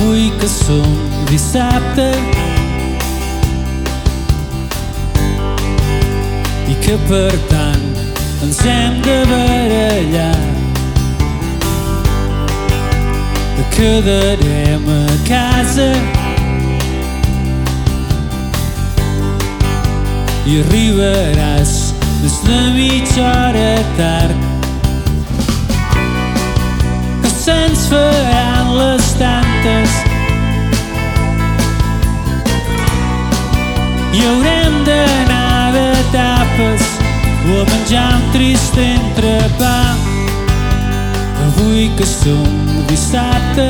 Avui que som dissabte i que per tant ens hem de barallar, quedarem a casa i arribaràs més de mitja hora tard, que se'ns faran les tantes i haurem d'anar de tapes o a menjar un trist entrepà. Avui que som dissabte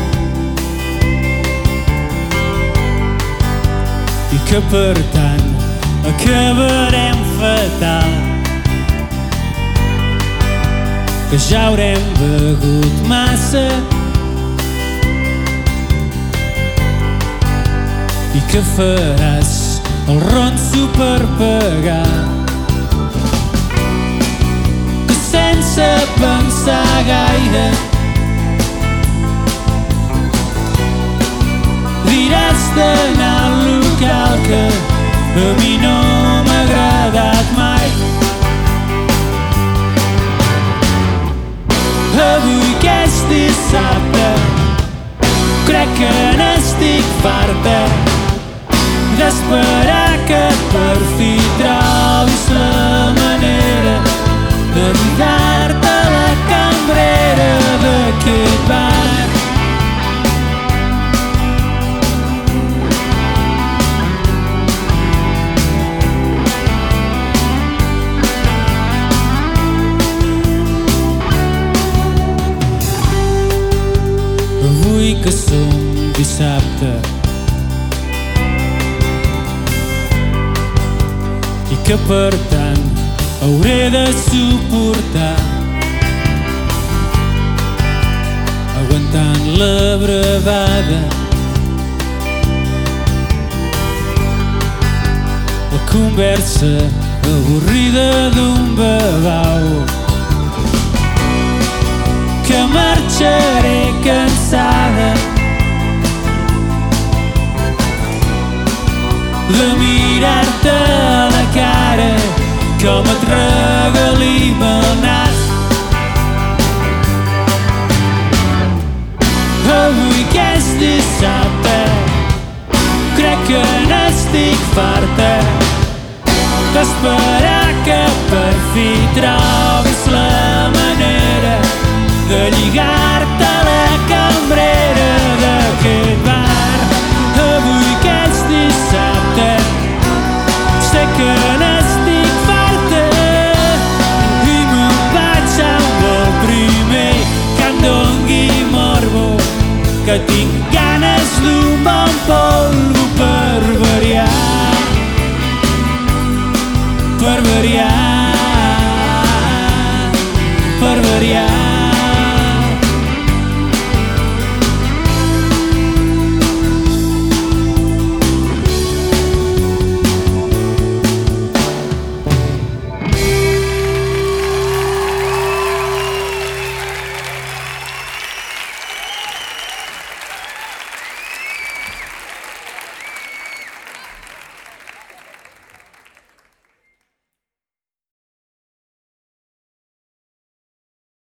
i que per tant acabarem fatal, que ja haurem begut massa i que faràs el ronso per pagar, que sense pensar gaire diràs d'anar al local que a mi no m'ha agradat mai. Avui que és dissabte crec que n'estic farta d'esperar que per fi trobis la manera de lligar-te a la cambrera d'aquest bar. Avui que som dissabte i que per tant hauré de suportar, aguantant la bravada, la conversa avorrida d'un babau, que marxaré cansada de mirar-te a la cara com et regalim el nas. Avui que és dissabte crec que n'estic farta d'esperar que per fi trobis la manera de lligar-te a la cambrera d'aquest bar. Avui que és dissabte sé que n'estic farta i me'n vaig amb el primer que em dongui morbo, que tinc ganes d'un bon polvo per variar, per variar, per variar.